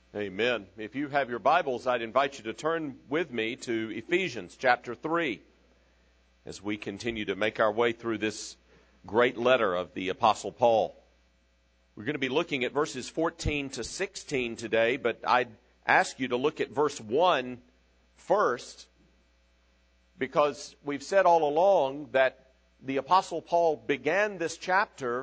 Amen. If you have your Bibles, I'd invite you to turn with me to Ephesians chapter 3 as we continue to make our way through this great letter of the Apostle Paul. We're going to be looking at verses 14 to 16 today, but I'd ask you to look at verse 1 first, because we've said all along that the Apostle Paul began this chapter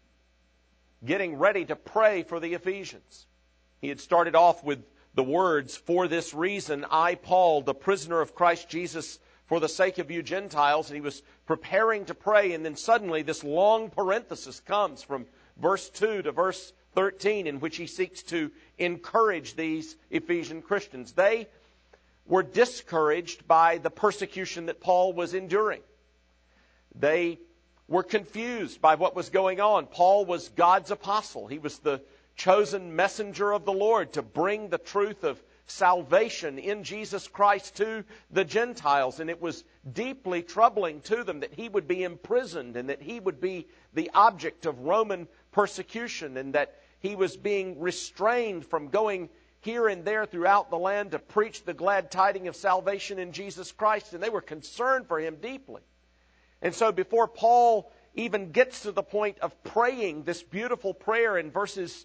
getting ready to pray for the Ephesians. He had started off with the words, "For this reason, I, Paul, the prisoner of Christ Jesus, for the sake of you Gentiles," and he was preparing to pray, and then suddenly this long parenthesis comes from verse 2 to verse 13, in which he seeks to encourage these Ephesian Christians. They were discouraged by the persecution that Paul was enduring. They were confused by what was going on. Paul was God's apostle. He was the chosen messenger of the Lord to bring the truth of salvation in Jesus Christ to the Gentiles. And it was deeply troubling to them that he would be imprisoned and that he would be the object of Roman persecution and that he was being restrained from going here and there throughout the land to preach the glad tidings of salvation in Jesus Christ. And they were concerned for him deeply. And so before Paul even gets to the point of praying this beautiful prayer in verses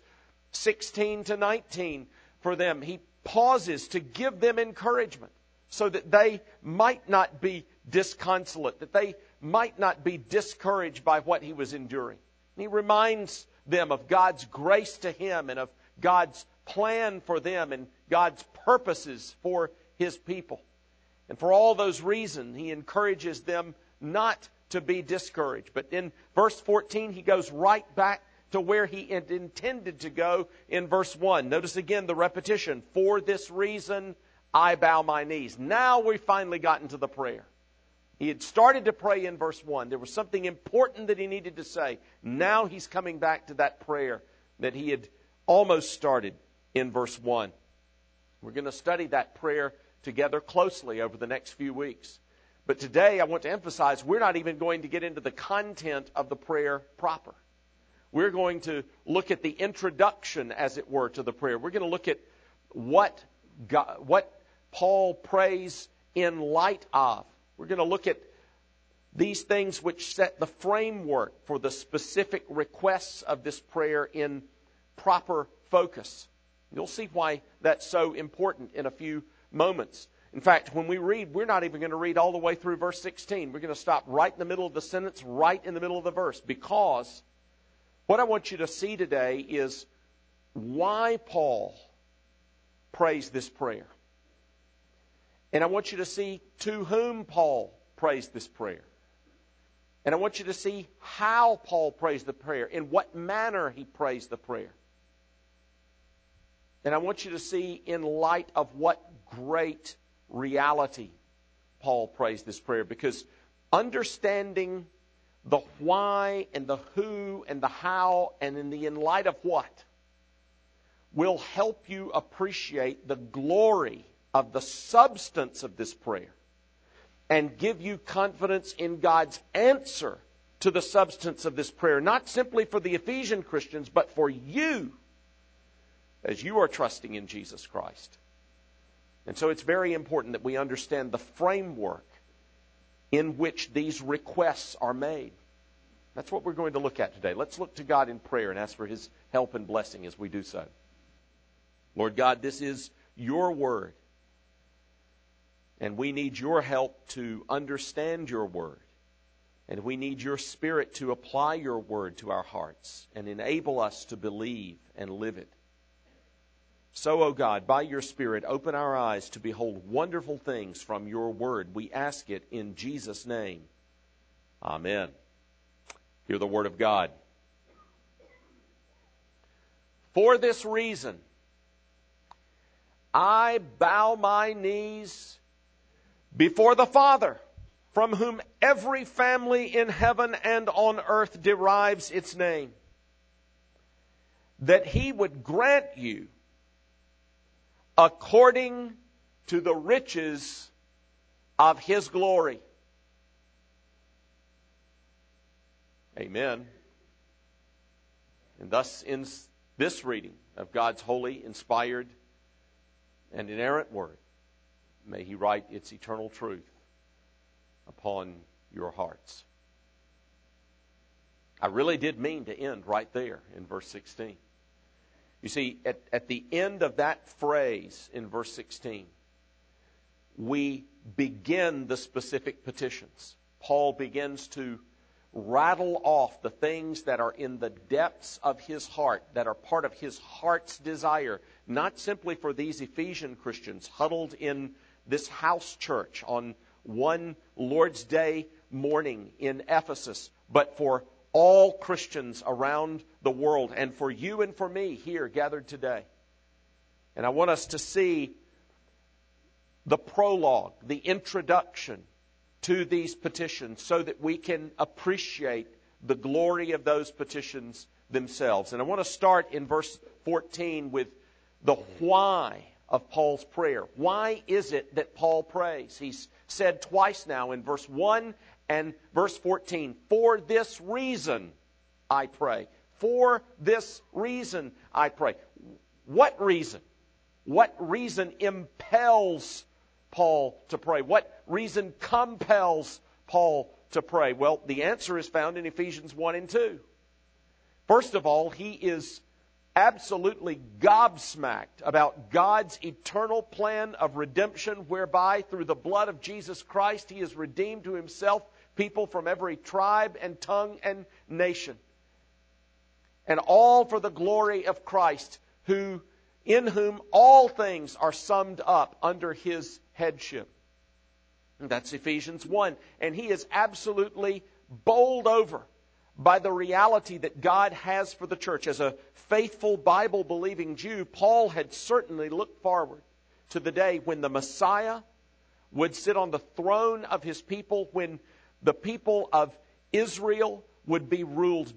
16 to 19 for them, he pauses to give them encouragement so that they might not be disconsolate, that they might not be discouraged by what he was enduring. And he reminds them of God's grace to him and of God's plan for them and God's purposes for his people. And for all those reasons, he encourages them not to be discouraged. But in verse 14, he goes right back to where he had intended to go in verse 1. Notice again the repetition. "For this reason, I bow my knees." Now we've finally gotten to the prayer. He had started to pray in verse 1. There was something important that he needed to say. Now he's coming back to that prayer that he had almost started in verse 1. We're going to study that prayer together closely over the next few weeks. But today I want to emphasize we're not even going to get into the content of the prayer proper. We're going to look at the introduction, as it were, to the prayer. We're going to look at what Paul prays in light of. We're going to look at these things which set the framework for the specific requests of this prayer in proper focus. You'll see why that's so important in a few moments. In fact, when we read, we're not even going to read all the way through verse 16. We're going to stop right in the middle of the sentence, right in the middle of the verse, because what I want you to see today is why Paul prays this prayer. And I want you to see to whom Paul prays this prayer. And I want you to see how Paul prays the prayer, in what manner he prays the prayer. And I want you to see in light of what great reality Paul prays this prayer, because understanding the why and the who and the how and in light of what will help you appreciate the glory of the substance of this prayer and give you confidence in God's answer to the substance of this prayer, not simply for the Ephesian Christians, but for you as you are trusting in Jesus Christ. And so it's very important that we understand the framework in which these requests are made. That's what we're going to look at today. Let's look to God in prayer and ask for His help and blessing as we do so. Lord God, this is your word. And we need your help to understand your word. And we need your Spirit to apply your word to our hearts and enable us to believe and live it. So, O God, by your Spirit, open our eyes to behold wonderful things from your word. We ask it in Jesus' name. Amen. Hear the word of God. For this reason, I bow my knees before the Father, from whom every family in heaven and on earth derives its name, that He would grant you, according to the riches of His glory. Amen. And thus ends this reading of God's holy, inspired, and inerrant Word. May He write its eternal truth upon your hearts. I really did mean to end right there in verse 16. You see, at the end of that phrase in verse 16, we begin the specific petitions. Paul begins to rattle off the things that are in the depths of his heart, that are part of his heart's desire, not simply for these Ephesian Christians huddled in this house church on one Lord's Day morning in Ephesus, but for all Christians around the world, and for you and for me here gathered today. And I want us to see the prologue, the introduction to these petitions, so that we can appreciate the glory of those petitions themselves. And I want to start in verse 14 with the why of Paul's prayer. Why is it that Paul prays? He's said twice now in verse 1 and verse 14, for this reason I pray. For this reason I pray. What reason? What reason impels Paul to pray? What reason compels Paul to pray? Well, the answer is found in Ephesians 1 and 2. First of all, he is absolutely gobsmacked about God's eternal plan of redemption, whereby through the blood of Jesus Christ He has redeemed to Himself people from every tribe and tongue and nation. And all for the glory of Christ, in whom all things are summed up under His headship. And that's Ephesians 1. And he is absolutely bowled over by the reality that God has for the church. As a faithful Bible-believing Jew, Paul had certainly looked forward to the day when the Messiah would sit on the throne of his people, when the people of Israel would be ruled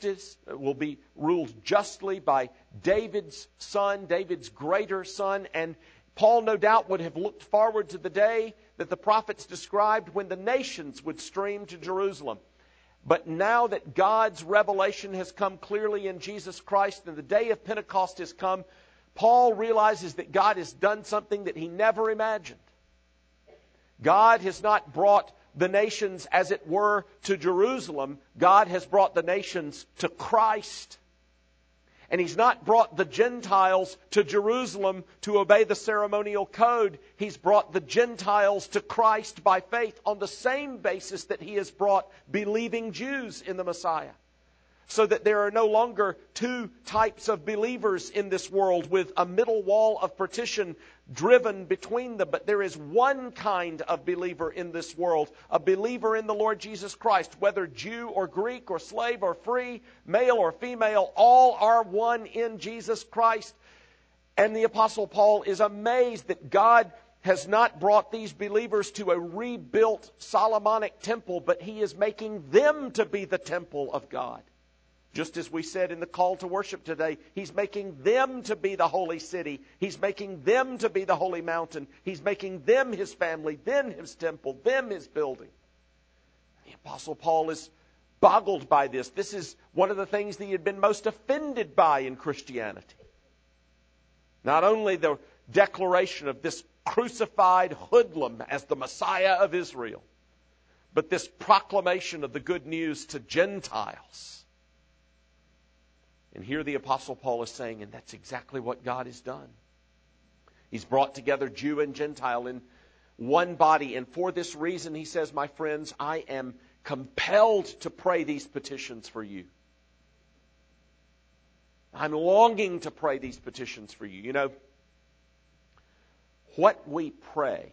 justly by David's son, David's greater son. And Paul no doubt would have looked forward to the day that the prophets described when the nations would stream to Jerusalem. But now that God's revelation has come clearly in Jesus Christ and the day of Pentecost has come, Paul realizes that God has done something that he never imagined. God has not brought the nations, as it were, to Jerusalem. God has brought the nations to Christ. And He's not brought the Gentiles to Jerusalem to obey the ceremonial code. He's brought the Gentiles to Christ by faith on the same basis that He has brought believing Jews in the Messiah. So that there are no longer two types of believers in this world with a middle wall of partition driven between them. But there is one kind of believer in this world, a believer in the Lord Jesus Christ. Whether Jew or Greek or slave or free, male or female, all are one in Jesus Christ. And the Apostle Paul is amazed that God has not brought these believers to a rebuilt Solomonic temple, but He is making them to be the temple of God. Just as we said in the call to worship today, He's making them to be the holy city. He's making them to be the holy mountain. He's making them His family, then His temple, them His building. The Apostle Paul is boggled by this. This is one of the things that he had been most offended by in Christianity. Not only the declaration of this crucified hoodlum as the Messiah of Israel, but this proclamation of the good news to Gentiles. And here the Apostle Paul is saying, and that's exactly what God has done. He's brought together Jew and Gentile in one body. And for this reason, he says, my friends, I am compelled to pray these petitions for you. I'm longing to pray these petitions for you. You know, what we pray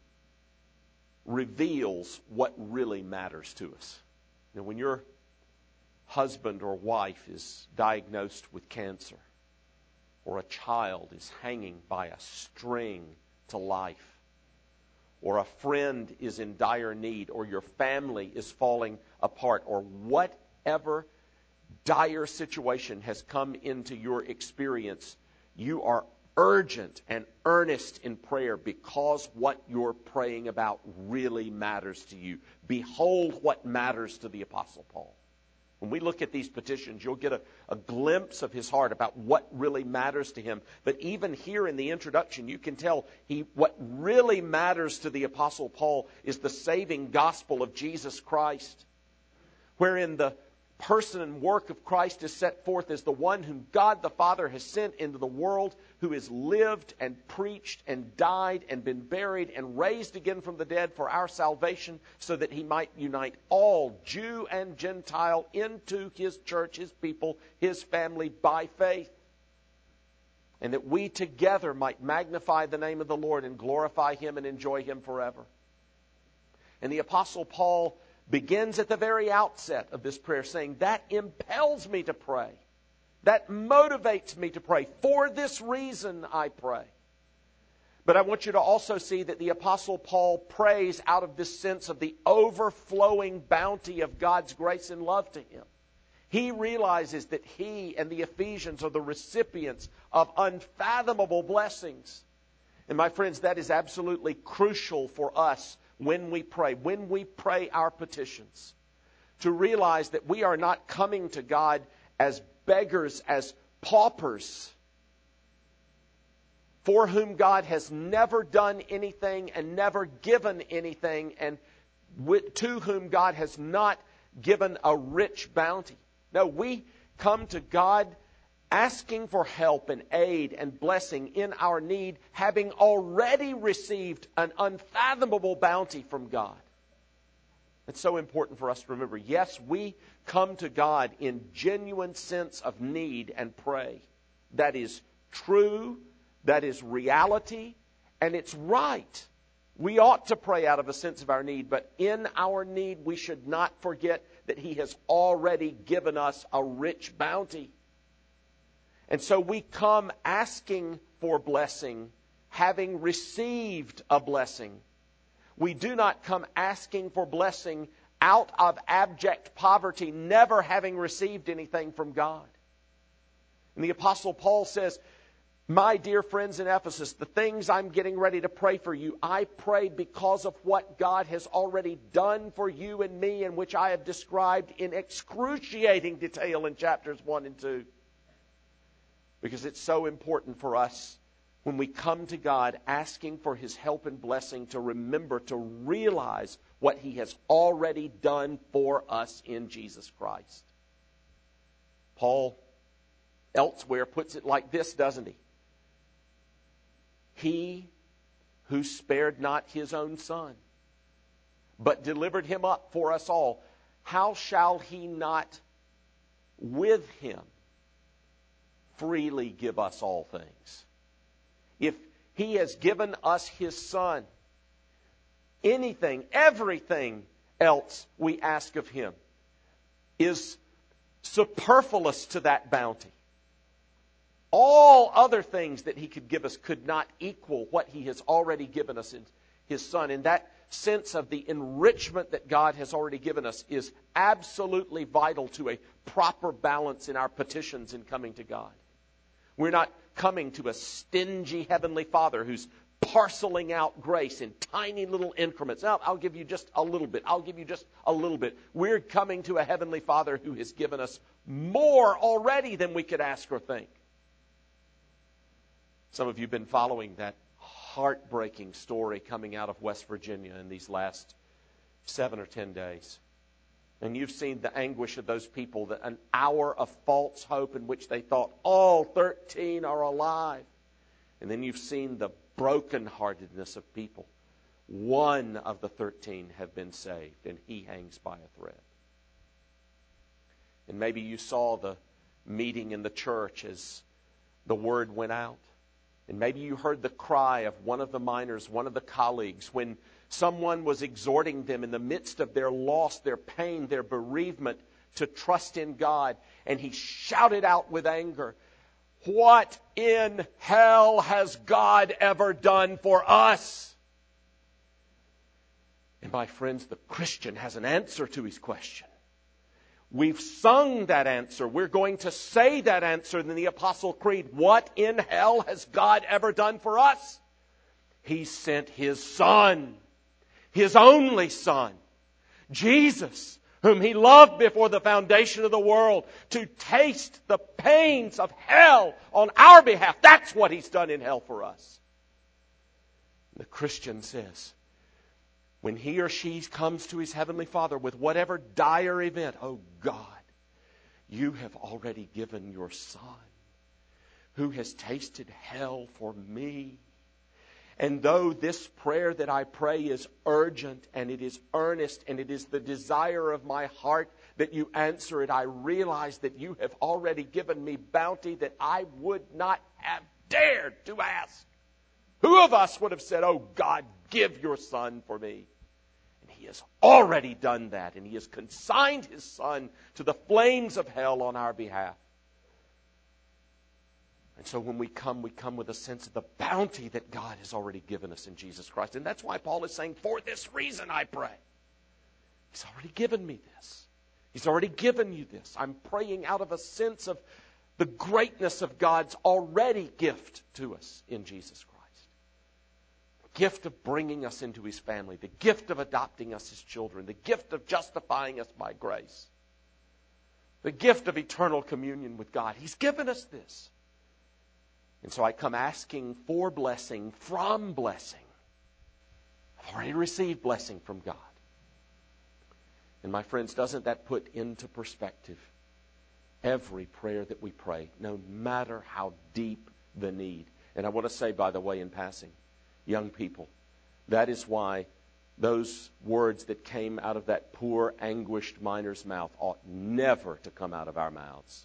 reveals what really matters to us. You know, when your husband or wife is diagnosed with cancer, or a child is hanging by a string to life, or a friend is in dire need, or your family is falling apart, or whatever dire situation has come into your experience, you are urgent and earnest in prayer because what you're praying about really matters to you. Behold what matters to the Apostle Paul. When we look at these petitions, you'll get a glimpse of his heart about what really matters to him. But even here in the introduction, you can tell what really matters to the Apostle Paul is the saving gospel of Jesus Christ, wherein the person and work of Christ is set forth as the one whom God the Father has sent into the world, who has lived and preached and died and been buried and raised again from the dead for our salvation, so that he might unite all, Jew and Gentile, into his church, his people, his family by faith. And that we together might magnify the name of the Lord and glorify him and enjoy him forever. And the Apostle Paul begins at the very outset of this prayer saying, that impels me to pray. That motivates me to pray. For this reason I pray. But I want you to also see that the Apostle Paul prays out of this sense of the overflowing bounty of God's grace and love to him. He realizes that he and the Ephesians are the recipients of unfathomable blessings. And my friends, that is absolutely crucial for us when we pray our petitions, to realize that we are not coming to God as beggars, as paupers, for whom God has never done anything and never given anything, and to whom God has not given a rich bounty. No, we come to God asking for help and aid and blessing in our need, having already received an unfathomable bounty from God. It's so important for us to remember. Yes, we come to God in genuine sense of need and pray. That is true, that is reality, and it's right. We ought to pray out of a sense of our need, but in our need we should not forget that He has already given us a rich bounty. And so we come asking for blessing, having received a blessing. We do not come asking for blessing out of abject poverty, never having received anything from God. And the Apostle Paul says, my dear friends in Ephesus, the things I'm getting ready to pray for you, I pray because of what God has already done for you and me, and which I have described in excruciating detail in chapters 1 and 2. Because it's so important for us when we come to God asking for His help and blessing to remember, to realize what He has already done for us in Jesus Christ. Paul elsewhere puts it like this, doesn't he? He who spared not His own Son, but delivered Him up for us all, how shall He not with Him freely give us all things? If He has given us His Son, anything, everything else we ask of Him is superfluous to that bounty. All other things that He could give us could not equal what He has already given us in His Son. And that sense of the enrichment that God has already given us is absolutely vital to a proper balance in our petitions in coming to God. We're not coming to a stingy Heavenly Father who's parceling out grace in tiny little increments. I'll give you just a little bit. I'll give you just a little bit. We're coming to a Heavenly Father who has given us more already than we could ask or think. Some of you have been following that heartbreaking story coming out of West Virginia in these last 7 or 10 days. And you've seen the anguish of those people, that an hour of false hope in which they thought all 13 are alive. And then you've seen the brokenheartedness of people. One of the 13 have been saved, and he hangs by a thread. And maybe you saw the meeting in the church as the word went out. And maybe you heard the cry of one of the miners, one of the colleagues, when someone was exhorting them in the midst of their loss, their pain, their bereavement, to trust in God. And he shouted out with anger, "What in hell has God ever done for us?" And my friends, the Christian has an answer to his question. We've sung that answer. We're going to say that answer in the Apostle Creed. What in hell has God ever done for us? He sent His Son, His only Son, Jesus, whom He loved before the foundation of the world, to taste the pains of hell on our behalf. That's what He's done in hell for us. The Christian says, when he or she comes to his Heavenly Father with whatever dire event, oh God, You have already given Your Son, who has tasted hell for me. And though this prayer that I pray is urgent and it is earnest and it is the desire of my heart that You answer it, I realize that You have already given me bounty that I would not have dared to ask. Who of us would have said, oh God, give Your Son for me? And He has already done that, and He has consigned His Son to the flames of hell on our behalf. And so when we come with a sense of the bounty that God has already given us in Jesus Christ. And that's why Paul is saying, for this reason I pray. He's already given me this. He's already given you this. I'm praying out of a sense of the greatness of God's already gift to us in Jesus Christ. The gift of bringing us into His family. The gift of adopting us as children. The gift of justifying us by grace. The gift of eternal communion with God. He's given us this. And so I come asking for blessing from blessing. I've already received blessing from God. And my friends, doesn't that put into perspective every prayer that we pray, no matter how deep the need? And I want to say, by the way, in passing, young people, that is why those words that came out of that poor, anguished miner's mouth ought never to come out of our mouths.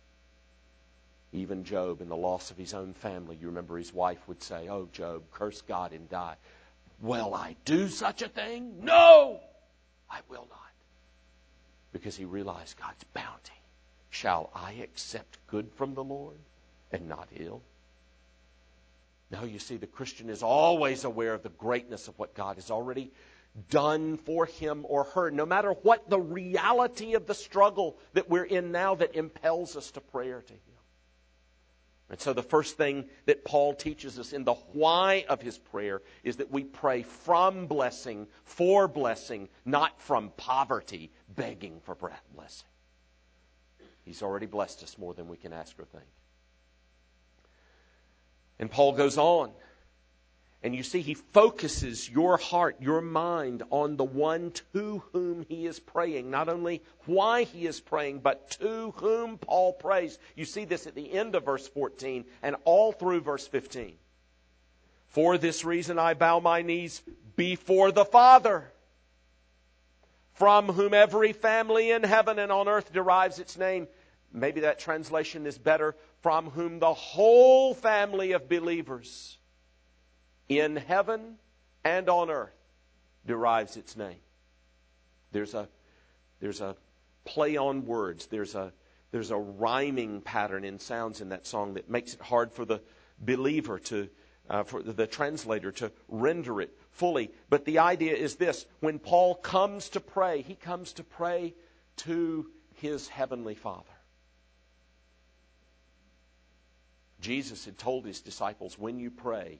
Even Job, in the loss of his own family, you remember his wife would say, oh, Job, curse God and die. Will I do such a thing? No, I will not. Because he realized God's bounty. Shall I accept good from the Lord and not ill? No, you see, the Christian is always aware of the greatness of what God has already done for him or her, no matter what the reality of the struggle that we're in now that impels us to prayer to Him. And so the first thing that Paul teaches us in the why of his prayer is that we pray from blessing, for blessing, not from poverty, begging for blessing. He's already blessed us more than we can ask or think. And Paul goes on. And you see, he focuses your heart, your mind on the one to whom he is praying. Not only why he is praying, but to whom Paul prays. You see this at the end of verse 14 and all through verse 15. For this reason I bow my knees before the Father, from whom every family in heaven and on earth derives its name. Maybe that translation is better. From whom the whole family of believers in heaven and on earth derives its name. There's a play on words. There's a rhyming pattern in sounds in that song that makes it hard for the believer for the translator to render it fully. But the idea is this: when Paul comes to pray, he comes to pray to his heavenly Father. Jesus had told his disciples, when you pray,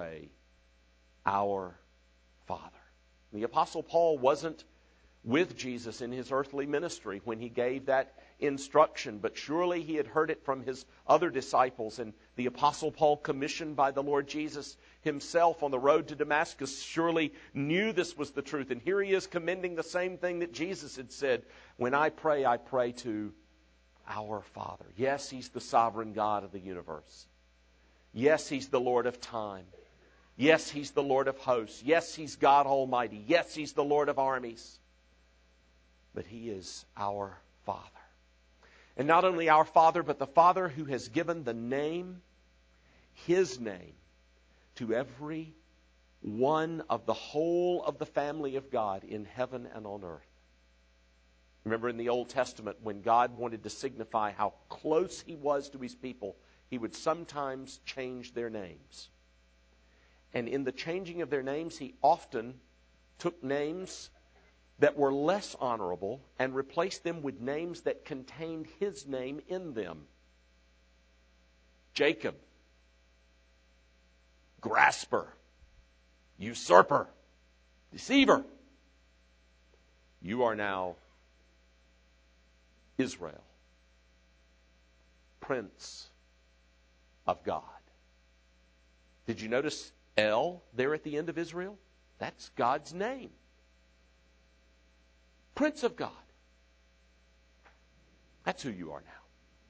our Father. The Apostle Paul wasn't with Jesus in his earthly ministry when he gave that instruction, but surely he had heard it from his other disciples. And the Apostle Paul, commissioned by the Lord Jesus himself on the road to Damascus, surely knew this was the truth. And here he is commending the same thing that Jesus had said: when I pray to our Father. Yes, He's the sovereign God of the universe. Yes, He's the Lord of time. Yes, He's the Lord of hosts. Yes, He's God Almighty. Yes, He's the Lord of armies. But He is our Father. And not only our Father, but the Father who has given the name, His name, to every one of the whole of the family of God in heaven and on earth. Remember in the Old Testament, when God wanted to signify how close He was to His people, He would sometimes change their names. And in the changing of their names, He often took names that were less honorable and replaced them with names that contained His name in them. Jacob, grasper, usurper, deceiver. You are now Israel. Prince of God. Did you notice El there at the end of Israel? That's God's name. Prince of God. That's who you are now.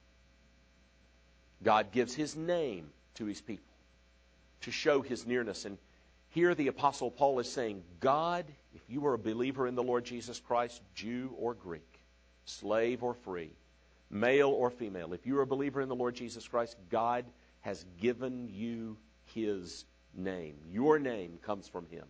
God gives His name to His people to show His nearness. And here the Apostle Paul is saying, God, if you are a believer in the Lord Jesus Christ, Jew or Greek, slave or free, male or female, if you are a believer in the Lord Jesus Christ, God has given you His name. Your name comes from Him.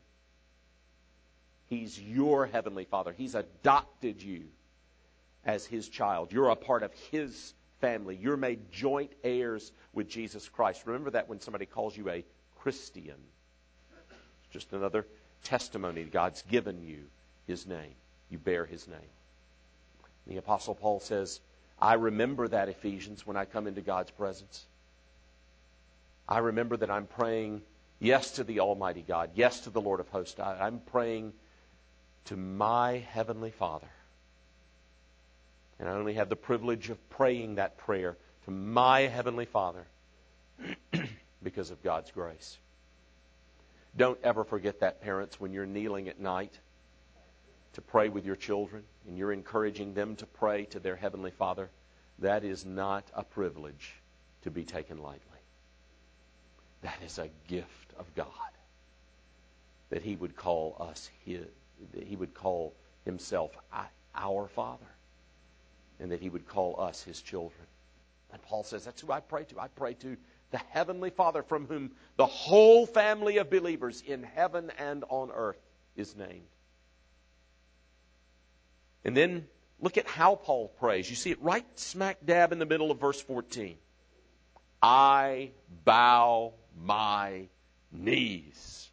He's your Heavenly Father. He's adopted you as His child. You're a part of His family. You're made joint heirs with Jesus Christ. Remember that when somebody calls you a Christian. It's just another testimony. God's given you His name. You bear His name. The Apostle Paul says, I remember that, Ephesians, when I come into God's presence. I remember that I'm praying yes to the Almighty God, yes to the Lord of hosts. I'm praying to my Heavenly Father. And I only have the privilege of praying that prayer to my Heavenly Father because of God's grace. Don't ever forget that, parents, when you're kneeling at night to pray with your children and you're encouraging them to pray to their Heavenly Father. That is not a privilege to be taken lightly. That is a gift of God. That He would call us His, that He would call Himself our Father. And that He would call us His children. And Paul says, that's who I pray to. I pray to the Heavenly Father, from whom the whole family of believers in heaven and on earth is named. And then look at how Paul prays. You see it right smack dab in the middle of verse 14. I bow my knees.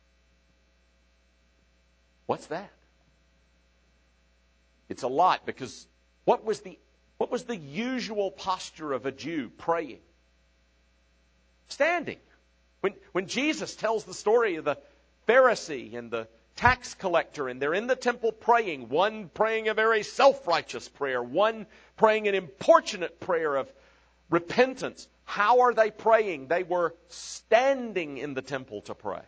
What's that? It's a lot, because what was the usual posture of a Jew praying? Standing. When Jesus tells the story of the Pharisee and the tax collector, and they're in the temple praying, one praying a very self-righteous prayer, one praying an importunate prayer of repentance. How are they praying? They were standing in the temple to pray.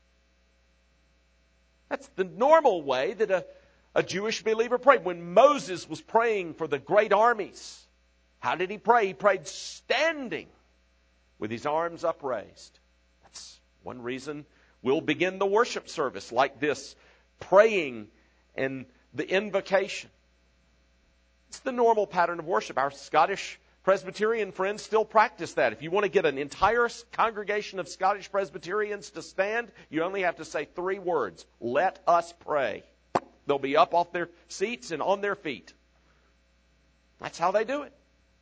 That's the normal way that a Jewish believer prayed. When Moses was praying for the great armies, how did he pray? He prayed standing with his arms upraised. That's one reason we'll begin the worship service like this, praying and the invocation. It's the normal pattern of worship. Our Scottish Presbyterian friends still practice that. If you want to get an entire congregation of Scottish Presbyterians to stand, you only have to say 3 words. Let us pray. They'll be up off their seats and on their feet. That's how they do it.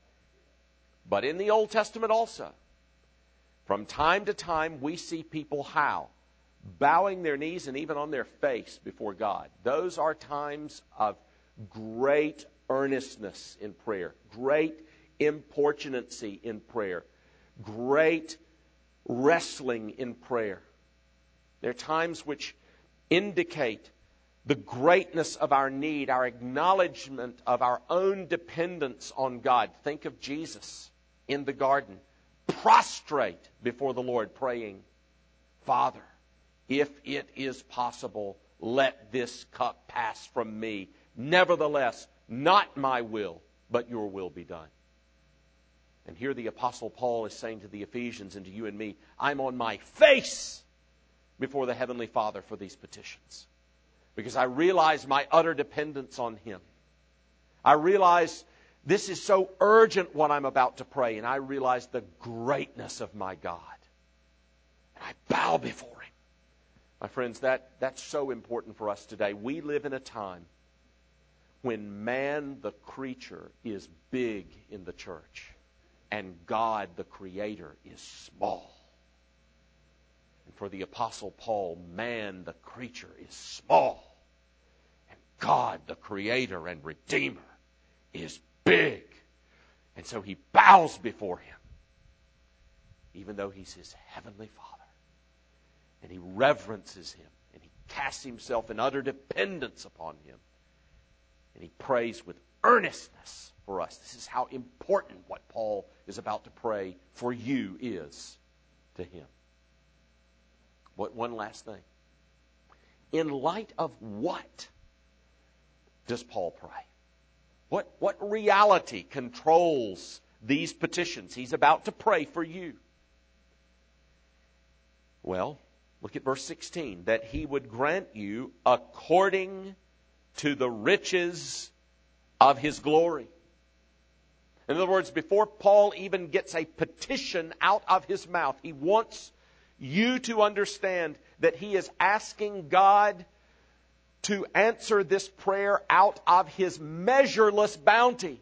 But in the Old Testament also, from time to time, we see people how? Bowing their knees and even on their face before God. Those are times of great earnestness in prayer, great importunancy in prayer, great wrestling in prayer. They're times which indicate the greatness of our need, our acknowledgement of our own dependence on God. Think of Jesus in the garden, prostrate before the Lord, praying, Father, if it is possible, let this cup pass from me. Nevertheless, not my will, but your will be done. And here the Apostle Paul is saying to the Ephesians and to you and me, I'm on my face before the Heavenly Father for these petitions. Because I realize my utter dependence on Him. I realize this is so urgent what I'm about to pray. And I realize the greatness of my God. And I bow before Him. My friends, that's so important for us today. We live in a time when man, the creature, is big in the church. And God, the Creator, is small. And for the Apostle Paul, man, the creature, is small. And God, the Creator and Redeemer, is big. And so he bows before Him, even though He's his Heavenly Father. And he reverences Him. And he casts himself in utter dependence upon Him. And he prays with earnestness for us. This is how important what Paul is about to pray for you is to him. One last thing. In light of what does Paul pray? What reality controls these petitions he's about to pray for you? Well, look at verse 16. That he would grant you according to the riches of his glory. In other words, before Paul even gets a petition out of his mouth, he wants you to understand that he is asking God to answer this prayer out of his measureless bounty,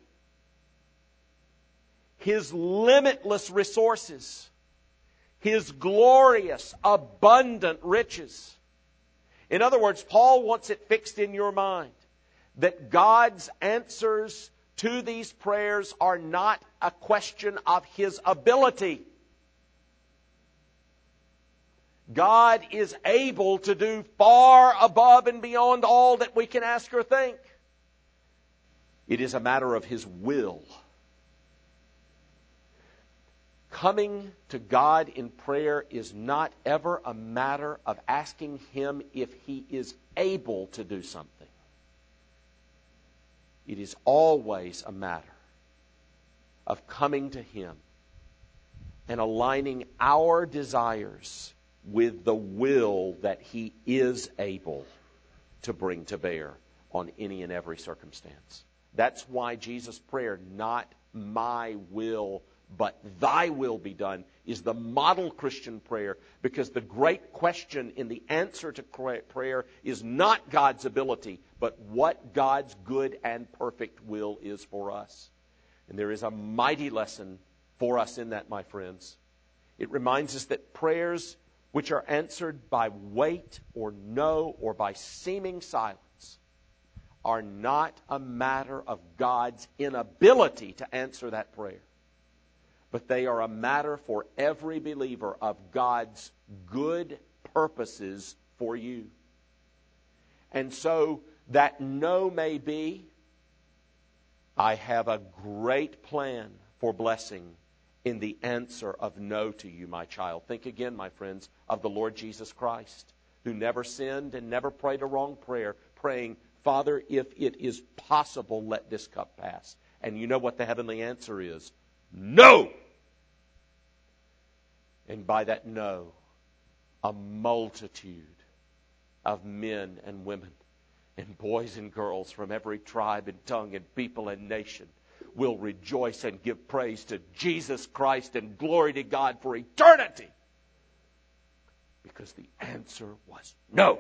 his limitless resources, his glorious, abundant riches. In other words, Paul wants it fixed in your mind that God's answers to these prayers are not a question of his ability. God is able to do far above and beyond all that we can ask or think. It is a matter of his will. Coming to God in prayer is not ever a matter of asking him if he is able to do something. It is always a matter of coming to him and aligning our desires with the will that he is able to bring to bear on any and every circumstance. That's why Jesus' prayer, not my will, but thy will be done, is the model Christian prayer, because the great question in the answer to prayer is not God's ability, but what God's good and perfect will is for us. And there is a mighty lesson for us in that, my friends. It reminds us that prayers which are answered by wait or no or by seeming silence are not a matter of God's inability to answer that prayer, but they are a matter for every believer of God's good purposes for you. And so that no may be, I have a great plan for blessing in the answer of no to you, my child. Think again, my friends, of the Lord Jesus Christ, who never sinned and never prayed a wrong prayer, praying, Father, if it is possible, let this cup pass. And you know what the heavenly answer is? No! And by that no, a multitude of men and women and boys and girls from every tribe and tongue and people and nation will rejoice and give praise to Jesus Christ and glory to God for eternity. Because the answer was no.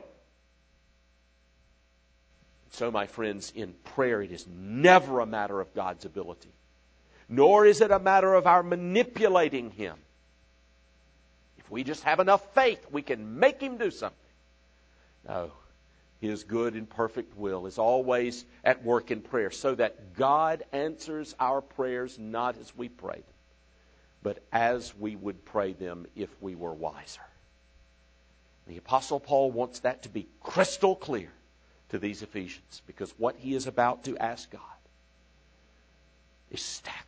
So, my friends, in prayer it is never a matter of God's ability, nor is it a matter of our manipulating him. If we just have enough faith, we can make him do something. No. His good and perfect will is always at work in prayer, so that God answers our prayers not as we pray them, but as we would pray them if we were wiser. The Apostle Paul wants that to be crystal clear to these Ephesians, because what he is about to ask God is staggering.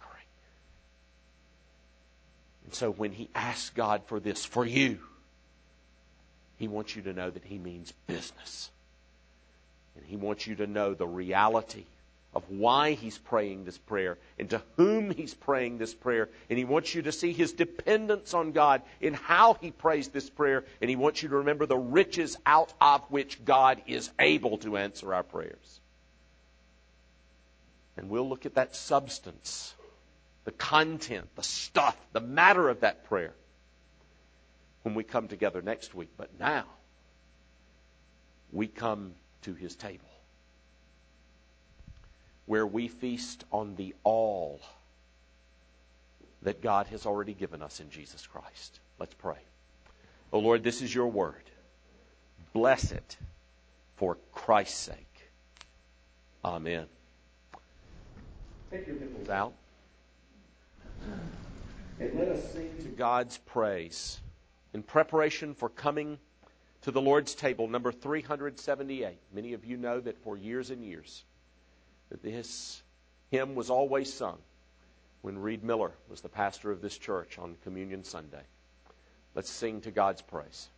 And so when he asks God for this for you, he wants you to know that he means business. And he wants you to know the reality of why he's praying this prayer and to whom he's praying this prayer. And he wants you to see his dependence on God in how he prays this prayer. And he wants you to remember the riches out of which God is able to answer our prayers. And we'll look at that substance, the content, the stuff, the matter of that prayer when we come together next week. But now, we come to his table, where we feast on the all that God has already given us in Jesus Christ. Let's pray. Oh Lord, this is your word. Bless it for Christ's sake. Amen. Take your hymnals out and let us sing to God's praise in preparation for coming to the Lord's table, number 378. Many of you know that for years and years that this hymn was always sung when Reed Miller was the pastor of this church on Communion Sunday. Let's sing to God's praise.